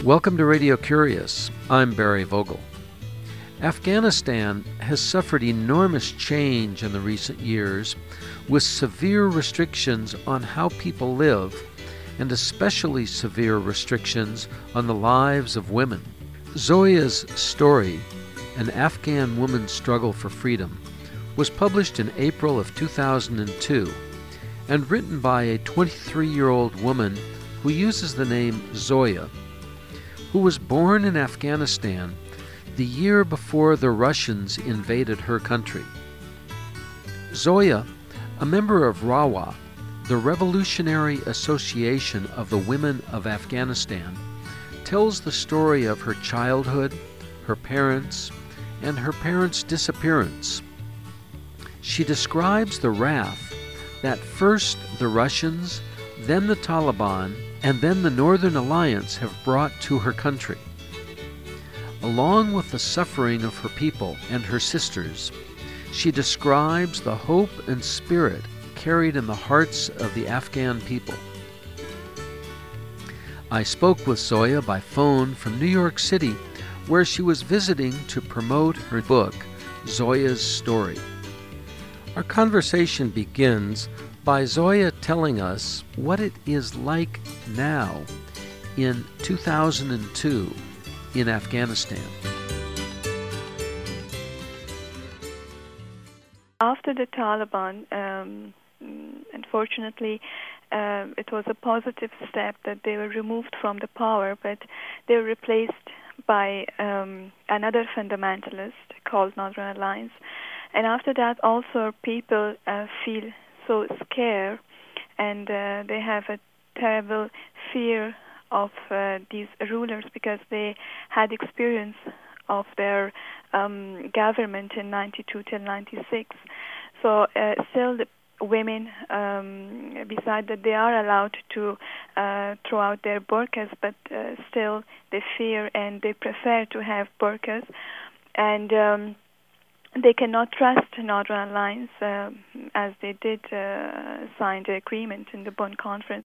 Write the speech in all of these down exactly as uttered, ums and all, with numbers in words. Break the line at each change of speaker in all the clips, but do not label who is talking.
Welcome to Radio Curious. I'm Barry Vogel. Afghanistan has suffered enormous change in the recent years with severe restrictions on how people live and especially severe restrictions on the lives of women. Zoya's story, an Afghan woman's struggle for freedom, was published in April of two thousand two and written by a twenty-three-year-old woman who uses the name Zoya, who was born in Afghanistan the year before the Russians invaded her country. Zoya, a member of RAWA, the Revolutionary Association of the Women of Afghanistan, tells the story of her childhood, her parents, and her parents' disappearance. She describes the wrath that first the Russians, then the Taliban, and then the Northern Alliance have brought to her country. Along with the suffering of her people and her sisters, she describes the hope and spirit carried in the hearts of the Afghan people. I spoke with Zoya by phone from New York City, where she was visiting to promote her book, Zoya's Story. Our conversation begins by Zoya telling us what it is like now in two thousand two in Afghanistan.
After the Taliban, um, unfortunately, uh, it was a positive step that they were removed from the power, but they were replaced by um, another fundamentalist called Northern Alliance. And after that, also people uh, feel so scared, and uh, they have a terrible fear of uh, these rulers because they had experience of their um, government in ninety-two till ninety-six. So uh, still the women, um, besides that they are allowed to uh, throw out their burqas, but uh, still they fear and they prefer to have burqas. And um, they cannot trust Northern Alliance uh, as they did uh, sign the agreement in the Bonn Conference.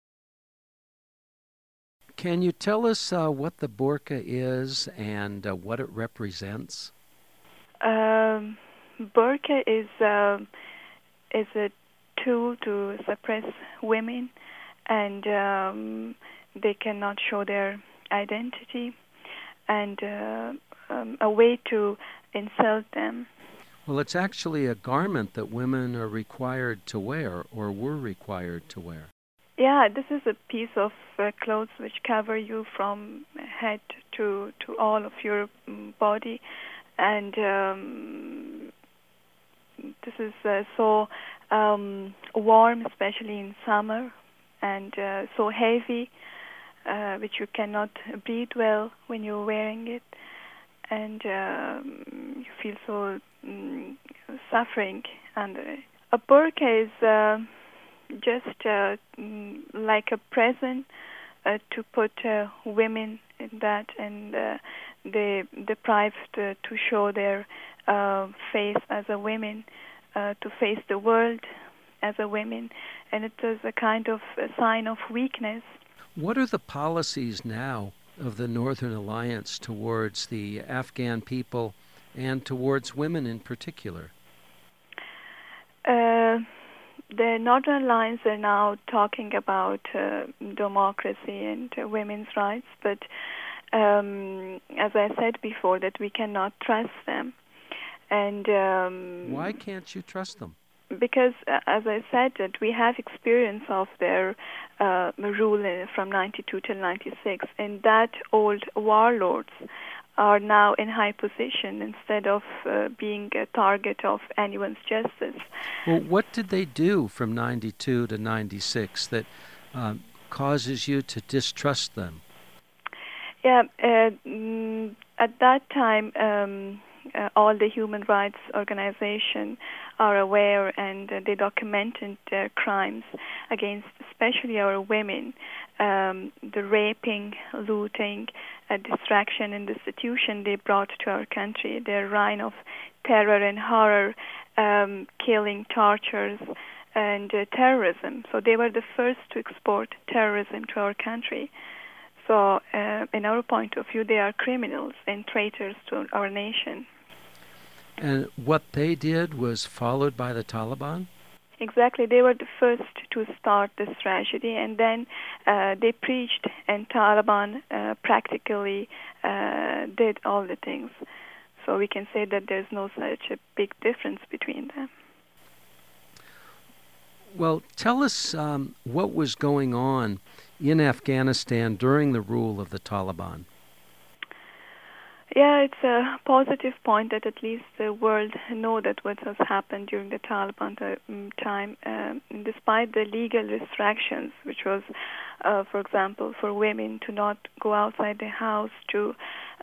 Can you tell us uh, what the burqa is and uh, what it represents?
Um, burqa is uh, is a tool to suppress women, and um, they cannot show their identity, and uh, um, a way to insult them.
Well, it's actually a garment that women are required to wear or were required to wear.
Yeah, this is a piece of uh, clothes which cover you from head to to all of your um, body, and um, this is uh, so um, warm, especially in summer, and uh, so heavy, uh, which you cannot breathe well when you're wearing it, and um, you feel so um, suffering under it. A burqa is Uh, just uh, like a present uh, to put uh, women in that, and uh, they deprived uh, to show their uh, face as a woman, uh, to face the world as a woman, and it is a kind of a sign of weakness.
What are the policies now of the Northern Alliance towards the Afghan people and towards women in particular?
Uh, The Northern Alliance are now talking about uh, democracy and uh, women's rights, but um, as I said before, that we cannot trust them. And um,
why can't you trust them?
Because, uh, as I said, that we have experience of their uh, rule in, from ninety-two till ninety-six, and that old warlords are now in high position instead of uh, being a target of anyone's justice.
Well, what did they do from ninety-two to ninety-six that uh, causes you to distrust them?
Yeah, uh, mm, at that time, um, uh, all the human rights organizations are aware, and uh, they documented their crimes against especially our women, um, the raping, looting, uh, distraction and destitution they brought to our country, their reign of terror and horror, um, killing, tortures, and uh, terrorism. So they were the first to export terrorism to our country. So, uh, in our point of view, they are criminals and traitors to our nation.
And what they did was followed by the Taliban?
Exactly. They were the first to start this tragedy, and then uh, they preached, and Taliban uh, practically uh, did all the things. So we can say that there's no such a big difference between them.
Well, tell us um, what was going on in Afghanistan during the rule of the Taliban.
Yeah, it's a positive point that at least the world know that what has happened during the Taliban time. Um, despite the legal restrictions, which was, uh, for example, for women to not go outside the house, to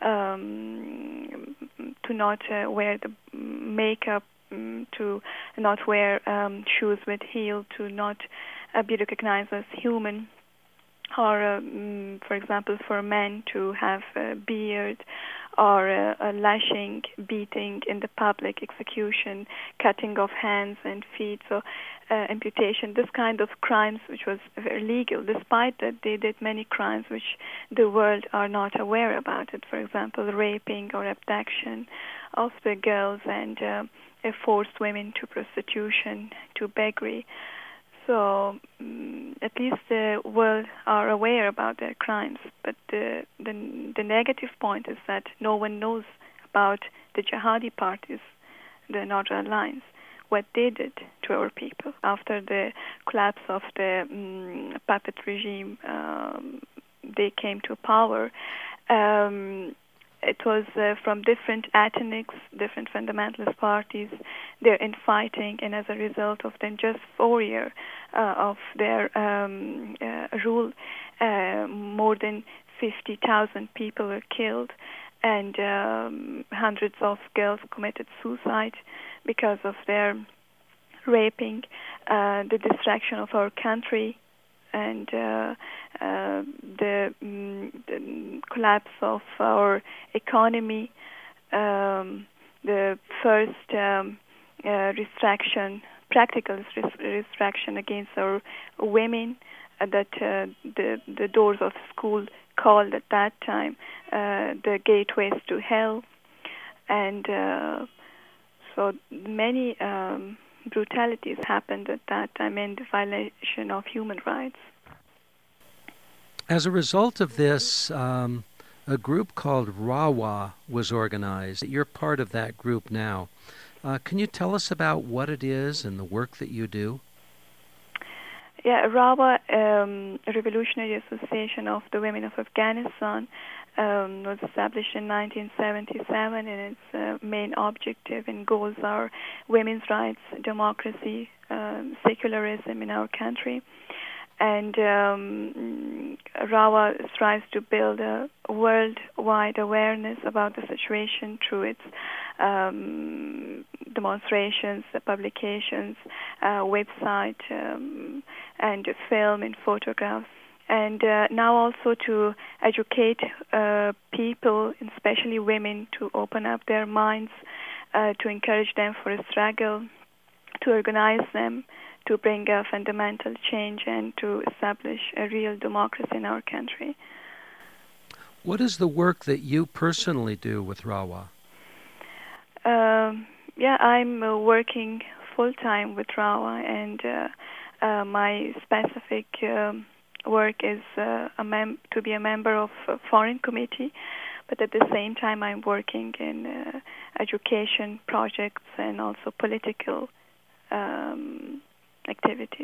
um, to not uh, wear the makeup, um, to not wear um, shoes with heel, to not uh, be recognized as human, or, um, for example, for men to have a beard, or uh, a lashing, beating in the public, execution, cutting of hands and feet, so uh, amputation, this kind of crimes which was very legal, despite that they did many crimes which the world are not aware about it. For example, raping or abduction of the girls, and uh, forced women to prostitution, to beggary. So um, at least the world are aware about their crimes. But the, the the negative point is that no one knows about the jihadi parties, the Northern Alliance, what they did to our people. After the collapse of the um, puppet regime, um, they came to power. Um, It was uh, from different ethnics, different fundamentalist parties. They're infighting, and as a result of then just four years uh, of their um, uh, rule, uh, more than fifty thousand people were killed, and um, hundreds of girls committed suicide because of their raping, uh, the destruction of our country, and uh, uh, the, mm, the collapse of our economy, um, the first um, uh, restriction, practical restriction against our women, uh, that uh, the, the doors of school called at that time uh, the gateways to hell. And uh, so many um, brutalities happened at that time, and the violation of human rights.
As a result of this, um, a group called RAWA was organized. You're part of that group now. Uh, can you tell us about what it is and the work that you do?
Yeah, RAWA, um, Revolutionary Association of the Women of Afghanistan, um, was established in nineteen seventy-seven, and its uh, main objective and goals are women's rights, democracy, um, secularism in our country. And um, RAWA strives to build a worldwide awareness about the situation through its um, demonstrations, publications, uh, website, um, and film and photographs. And uh, now also to educate uh, people, especially women, to open up their minds, uh, to encourage them for a struggle, to organize them, to bring a fundamental change, and to establish a real democracy in our country.
What is the work that you personally do with RAWA?
Um, yeah, I'm uh, working full-time with RAWA, and uh, uh, my specific um, work is uh, a mem- to be a member of a foreign committee, but at the same time I'm working in uh, education projects and also political um, activities.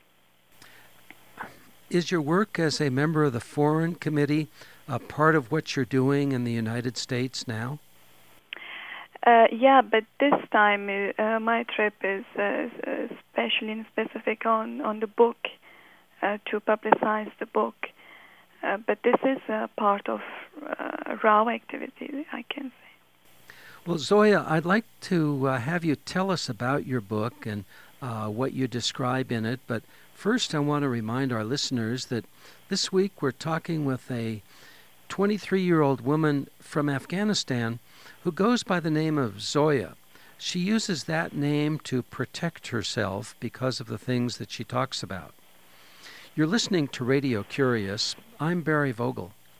Is your work as a member of the Foreign Committee a part of what you're doing in the United States now?
Uh, yeah, but this time uh, my trip is uh, especially and specific on, on the book, uh, to publicize the book. Uh, but this is a part of uh, RAWA activity, I can say.
Well, Zoya, I'd like to uh, have you tell us about your book and uh, what you describe in it. But first, I want to remind our listeners that this week we're talking with a twenty-three-year-old woman from Afghanistan who goes by the name of Zoya. She uses that name to protect herself because of the things that she talks about. You're listening to Radio Curious. I'm Barry Vogel.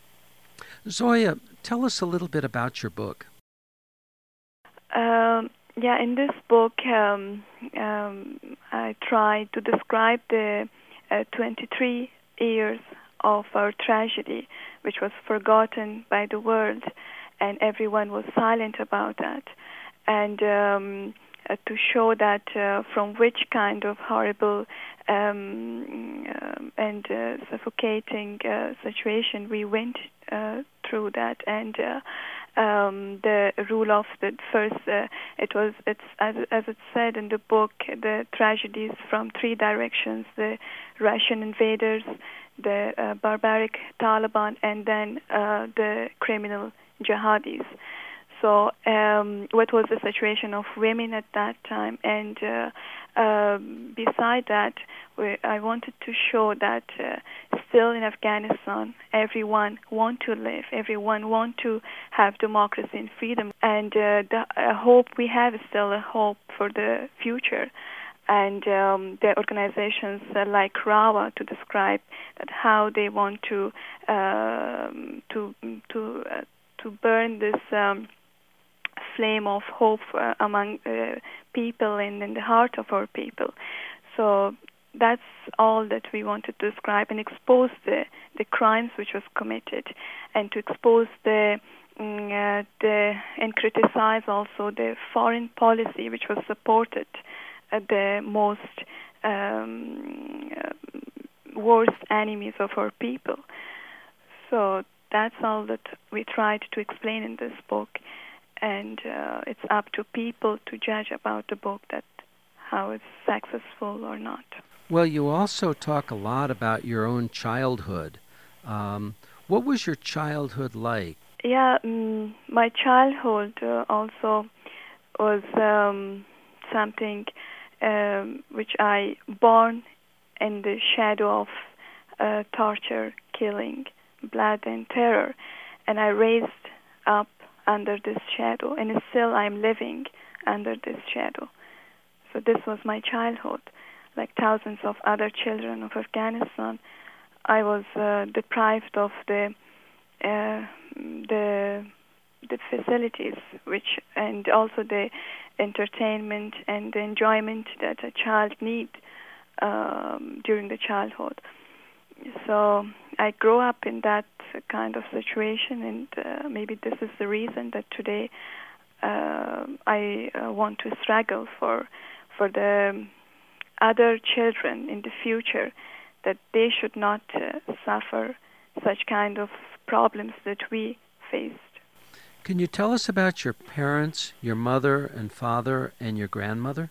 Zoya, tell us a little bit about your book.
Um, yeah, in this book, um, um, I try to describe the uh, twenty-three years of our tragedy, which was forgotten by the world, and everyone was silent about that. And um, uh, to show that uh, from which kind of horrible um, um, and uh, suffocating uh, situation we went uh, through that, and uh, um, the rule of the first, uh, it was, it's as as it said in the book, the tragedies from three directions: the Russian invaders, the uh, barbaric Taliban, and then uh, the criminal jihadis. So um, what was the situation of women at that time? And uh, uh, beside that, we, I wanted to show that uh, still in Afghanistan, everyone want to live, everyone want to have democracy and freedom. And uh, the uh, hope we have is still a hope for the future. And um, the organizations uh, like RAWA to describe that how they want to um, to to uh, to burn this um, flame of hope uh, among uh, people and in the heart of our people. So that's all that we wanted to describe and expose the the crimes which was committed, and to expose the mm, uh, the and criticize also the foreign policy which was supported uh, the most um, uh, worst enemies of our people. So that's all that we tried to explain in this book, and uh, it's up to people to judge about the book that how it's successful or not.
Well, you also talk a lot about your own childhood. Um, what was your childhood like?
Yeah, um, my childhood uh, also was um, something um, which I born in the shadow of uh, torture, killing, blood, and terror, and I raised up under this shadow, and still I'm living under this shadow. So this was my childhood. Like thousands of other children of Afghanistan, I was uh, deprived of the uh, the the facilities, which and also the entertainment and the enjoyment that a child needs um, during the childhood. So I grew up in that kind of situation, and uh, maybe this is the reason that today uh, I uh, want to struggle for for the other children in the future, that they should not uh, suffer such kind of problems that we faced.
Can you tell us about your parents, your mother and father, and your grandmother?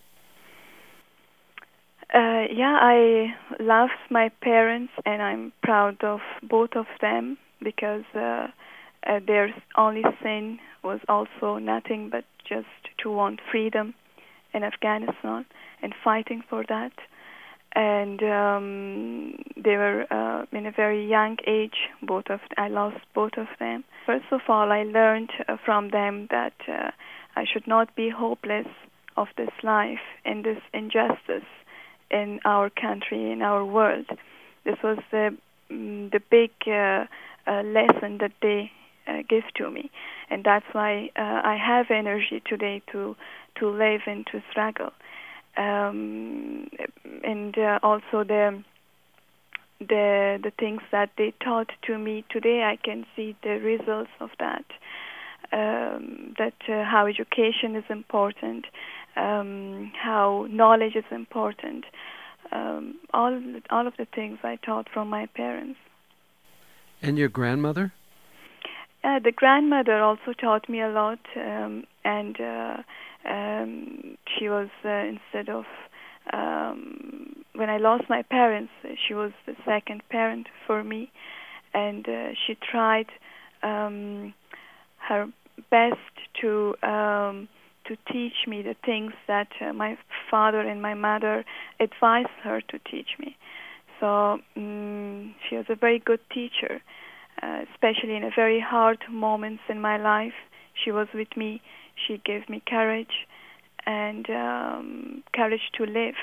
Uh, yeah, I love my parents, and I'm proud of both of them, because uh, uh, their only sin was also nothing but just to want freedom in Afghanistan and fighting for that. And um, they were uh, in a very young age. Both of I lost both of them. First of all, I learned uh, from them that uh, I should not be hopeless of this life and this injustice in our country, in our world. This was the mm, the big uh, uh, lesson that they uh, give to me, and that's why uh, I have energy today to to live and to struggle. Um, and uh, also the the the things that they taught to me today, I can see the results of that. Um, that uh, how education is important, um, how knowledge is important. Um, all of the, all of the things I taught from my parents.
And your grandmother?
Uh, the grandmother also taught me a lot, um, and uh, um, she was uh, instead of um, when I lost my parents, she was the second parent for me, and uh, she tried um, her best to um, to teach me the things that uh, my father and my mother advised her to teach me. So um, she was a very good teacher. Uh, especially in a very hard moments in my life, she was with me. She gave me courage and um, courage to live.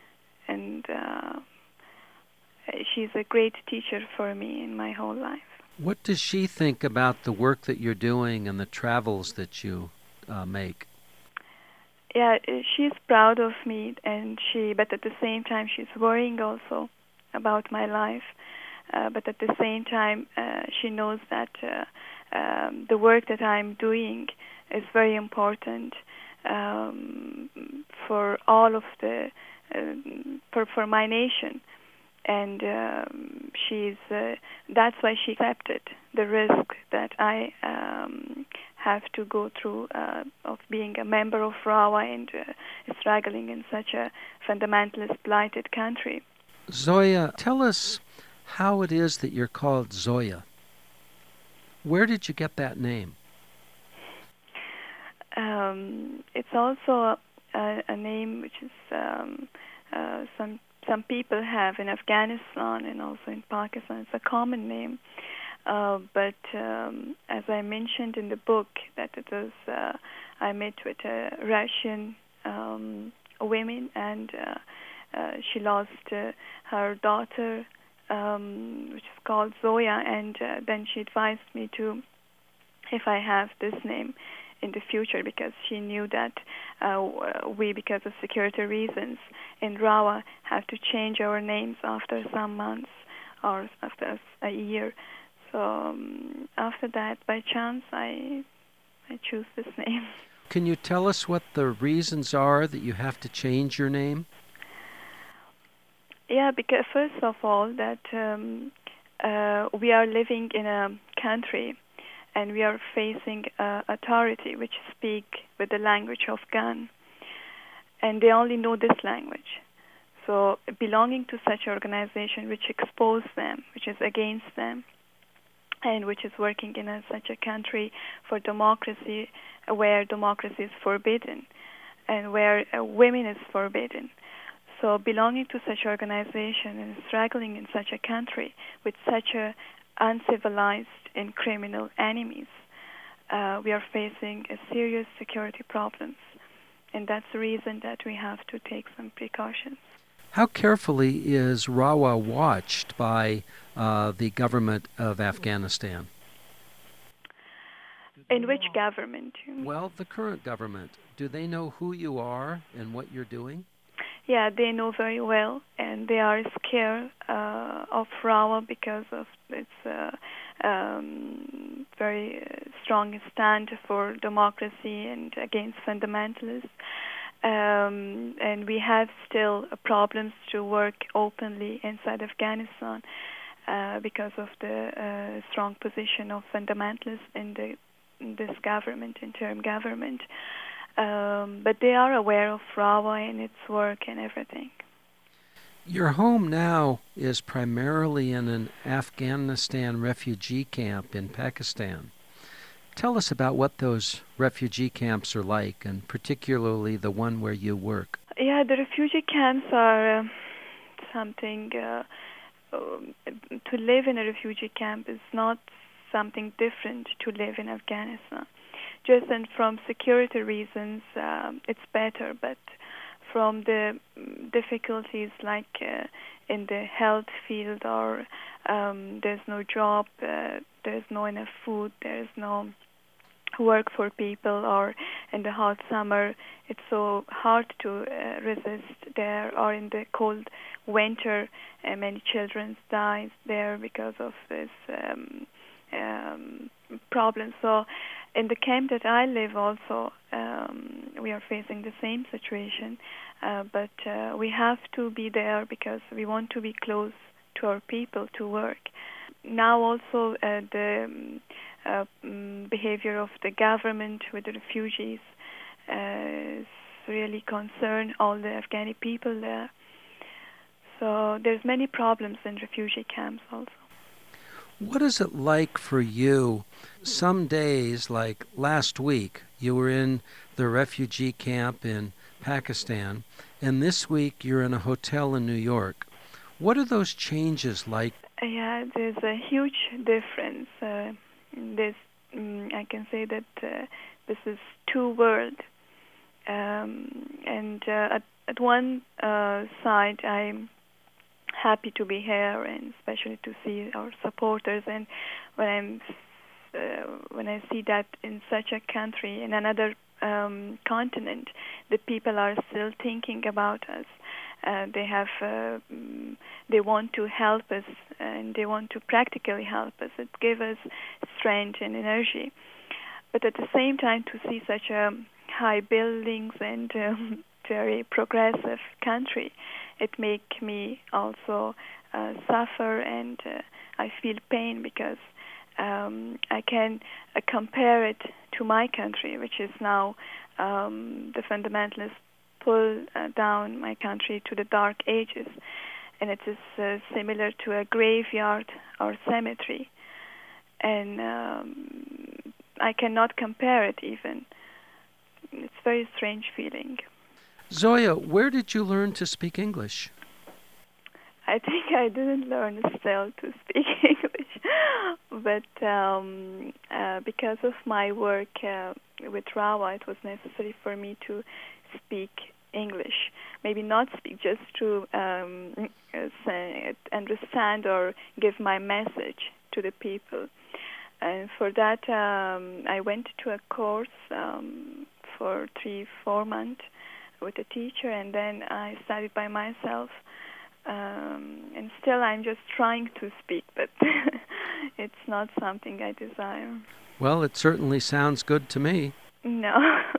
And uh, she's a great teacher for me in my whole life.
What does she think about the work that you're doing and the travels that you uh, make?
Yeah, uh, she's proud of me, and she, but at the same time, she's worrying also about my life. Uh, but at the same time, uh, she knows that uh, um, the work that I'm doing is very important um, for all of the um for for my nation, and um, she's uh, that's why she accepted the risk that I um, have to go through uh, of being a member of RAWA and uh, struggling in such a fundamentalist, blighted country.
Zoya, tell us how it is that you're called Zoya. Where did you get that name?
Um, it's also a, a name which is um, uh, some some people have in Afghanistan and also in Pakistan. It's a common name, uh, but um, as I mentioned in the book, that it was uh, I met with a Russian um, woman, and uh, uh, she lost uh, her daughter, um, which is called Zoya, and uh, then she advised me to, if I have this name in the future, because she knew that uh, we, because of security reasons, in RAWA have to change our names after some months or after a year. So um, after that, by chance, I I choose this name.
Can you tell us what the reasons are that you have to change your name?
Yeah, because first of all, that um, uh, we are living in a country and we are facing uh, authority which speak with the language of gun, and they only know this language. So belonging to such organization which expose them, which is against them, and which is working in a, such a country for democracy, where democracy is forbidden and where uh, women is forbidden. So belonging to such organization and struggling in such a country with such a uncivilized and criminal enemies, uh, we are facing a serious security problems, and that's the reason that we have to take some precautions.
How carefully is RAWA watched by uh, the government of Afghanistan?
In which government?
Well, the current government. Do they know who you are and what you're doing?
Yeah, they know very well, and they are scared uh, of RAWA because of its uh, um, very uh, strong stand for democracy and against fundamentalists. Um, and we have still uh, problems to work openly inside Afghanistan uh, because of the uh, strong position of fundamentalists in, the, in this government, interim government. Um, but they are aware of RAWA and its work and everything.
Your home now is primarily in an Afghanistan refugee camp in Pakistan. Tell us about what those refugee camps are like, and particularly the one where you work.
Yeah, the refugee camps are uh, something, uh, um, to live in a refugee camp is not something different to live in Afghanistan. Just and from security reasons, um, it's better, but from the difficulties like uh, in the health field, or um, there's no job, uh, there's no enough food, there's no work for people, or in the hot summer it's so hard to uh, resist there, or in the cold winter uh, many children die there because of this um, um, problem. So in the camp that I live also, um, we are facing the same situation, uh, but uh, we have to be there because we want to be close to our people to work. Now also uh, the um, uh, um, behavior of the government with the refugees uh, is really concern all the Afghani people there. So there's many problems in refugee camps also.
What is it like for you? Some days, like last week, you were in the refugee camp in Pakistan, and this week you're in a hotel in New York. What are those changes like?
Yeah, there's a huge difference. Uh, there's, um, I can say that uh, this is two worlds. Um, and uh, at, at one uh, side, I'm happy to be here, and especially to see our supporters. And when I'm uh, when I see that in such a country, in another um, continent, the people are still thinking about us. Uh, they have uh, they want to help us, and they want to practically help us. It gives us strength and energy. But at the same time, to see such a high buildings and um, very progressive country, it makes me also uh, suffer, and uh, I feel pain because um, I can uh, compare it to my country, which is now um, the fundamentalists pull uh, down my country to the dark ages, and it is uh, similar to a graveyard or cemetery, and um, I cannot compare it even. It's a very strange feeling.
Zoya, where did you learn to speak English?
I think I didn't learn still to speak English, but um, uh, because of my work uh, with Rawa, it was necessary for me to speak English. Maybe not speak, just to um, say, understand or give my message to the people. And for that, um, I went to a course um, for three, four months with a teacher, and then I studied by myself. Um, and still, I'm just trying to speak, but it's not something I desire.
Well, it certainly sounds good to me.
No.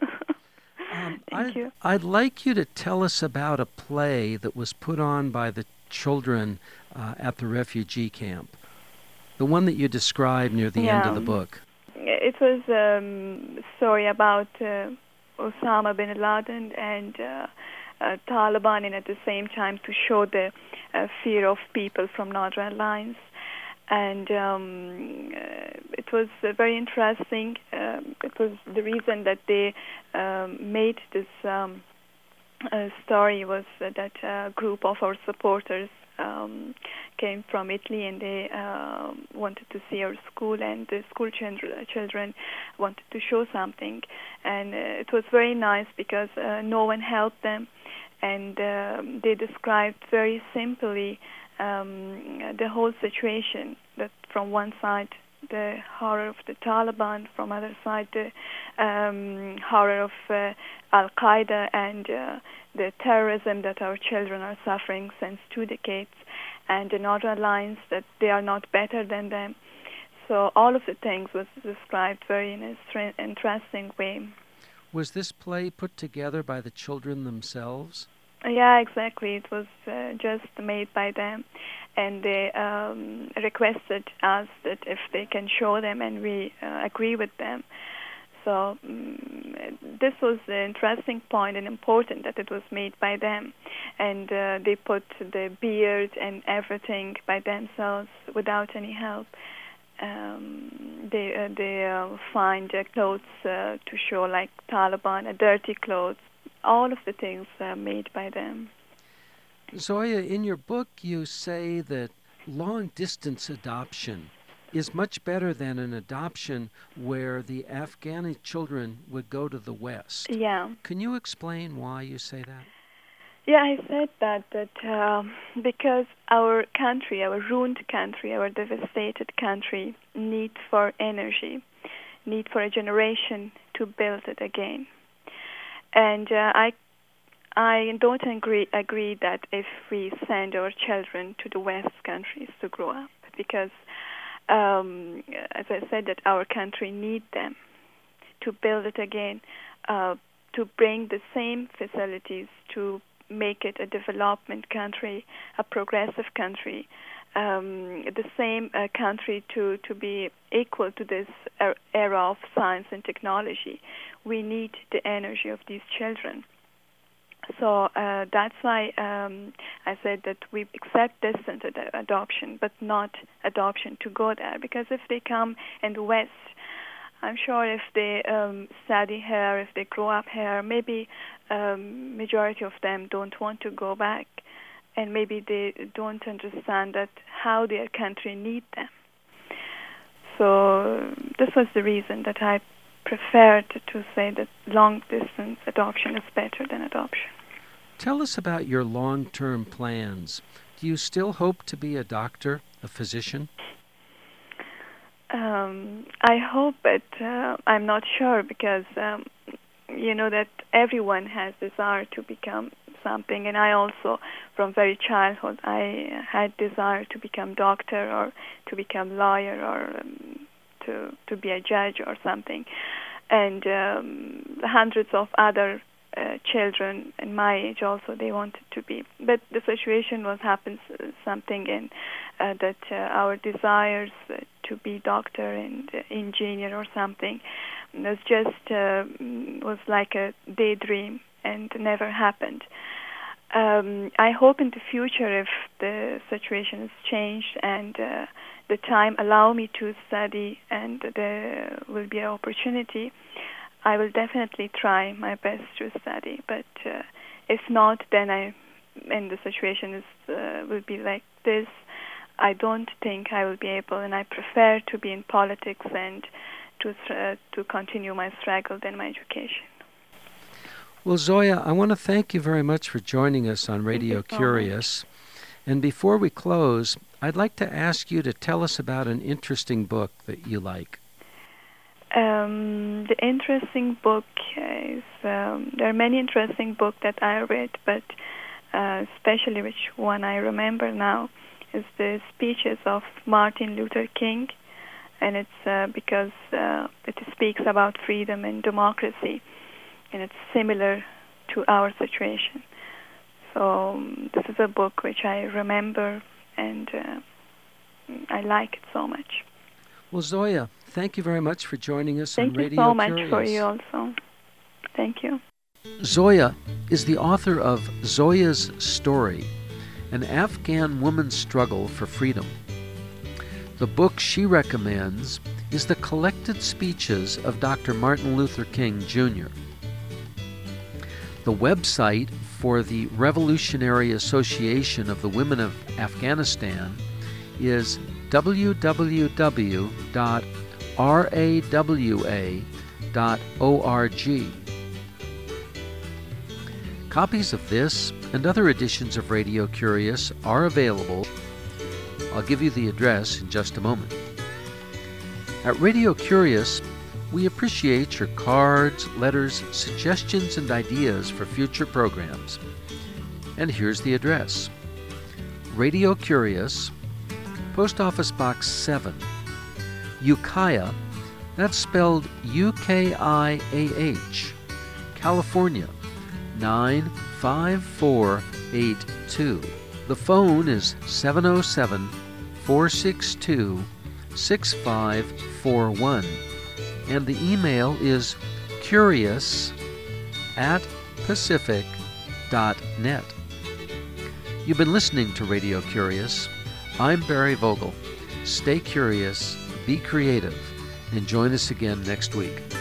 um,
Thank
I'd,
you.
I'd like you to tell us about a play that was put on by the children uh, at the refugee camp, the one that you described near the
yeah.
end of the book.
It was um, a story about uh, Osama bin Laden and uh, uh, Taliban, and at the same time to show the uh, fear of people from Northern Alliance. And um, uh, it was uh, very interesting. Um, it was the reason that they um, made this um, uh, story was uh, that a group of our supporters um, came from Italy, and they uh, wanted to see our school, and the school children, children wanted to show something. And uh, it was very nice because uh, no one helped them, and uh, they described very simply um, the whole situation, that from one side the horror of the Taliban, from other side the um, horror of uh, Al-Qaeda, and uh, the terrorism that our children are suffering since two decades, and the Northern Alliance, that they are not better than them. So all of the things was described very in a stra- interesting way.
Was this play put together by the children themselves?
Yeah, exactly. It was uh, just made by them, and they um, requested us that if they can show them, and we uh, agree with them. So um, this was the interesting point and important, that it was made by them, and uh, they put the beard and everything by themselves without any help. Um, they uh, they uh, find uh, clothes uh, to show like Taliban, uh, dirty clothes. All of the things are made by them.
Zoya, in your book you say that long-distance adoption is much better than an adoption where the Afghani children would go to the West.
Yeah.
Can you explain why you say that?
Yeah, I said that, that uh, because our country, our ruined country, our devastated country needs for energy, need for a generation to build it again. And uh, I I don't agree, agree that if we send our children to the West countries to grow up, because um, as I said, that our country needs them to build it again, uh, to bring the same facilities, to make it a development country, a progressive country, um, the same uh, country to, to be equal to this er- era of science and technology. We need the energy of these children. So uh, that's why um, I said that we accept distant ad- adoption, but not adoption to go there. Because if they come in the West, I'm sure if they um, study here, if they grow up here, maybe um, majority of them don't want to go back, and maybe they don't understand that how their country needs them. So this was the reason that I preferred to say that long-distance adoption is better than adoption.
Tell us about your long-term plans Do you still hope to be a doctor, a physician?
Um, I hope, but uh, I'm not sure because um, you know that everyone has desire to become something, and I also, from very childhood, I had desire to become doctor or to become lawyer or um, to to be a judge or something, and um, hundreds of other uh, children in my age also they wanted to be, but the situation was happens uh, something in uh, that uh, our desires uh, to be doctor and uh, engineer or something was just uh, was like a daydream and never happened. Um, I hope in the future, if the situation is changed and uh, the time allow me to study and there will be an opportunity, I will definitely try my best to study. But uh, if not, then I, and the situation is uh, will be like this, I don't think I will be able, and I prefer to be in politics and to uh, to continue my struggle than my education.
Well, Zoya, I want to thank you very much for joining us on Radio Curious. And before we close, I'd like to ask you to tell us about an interesting book that you like.
Um, the interesting book is, um, there are many interesting books that I read, but uh, especially which one I remember now is the speeches of Martin Luther King, and it's uh, because uh, it speaks about freedom and democracy, and it's similar to our situation. So um, this is a book which I remember, and uh, I like it so much.
Well, Zoya, thank you very much for joining us
thank
on Radio
Curious. Thank you so
Curious.
much for you also. Thank you.
Zoya is the author of Zoya's Story, an Afghan woman's struggle for freedom. The book she recommends is the collected speeches of Doctor Martin Luther King, Junior The website for the Revolutionary Association of the Women of Afghanistan is w w w dot r a w a dot org. Copies of this and other editions of Radio Curious are available. I'll give you the address in just a moment. At Radio Curious, we appreciate your cards, letters, suggestions, and ideas for future programs. And here's the address. Radio Curious, Post Office Box seven, Ukiah, that's spelled U K I A H, California, nine five four eight two. The phone is seven oh seven, four six two, six five four one. And the email is curious at pacific dot net. You've been listening to Radio Curious. I'm Barry Vogel. Stay curious, be creative, and join us again next week.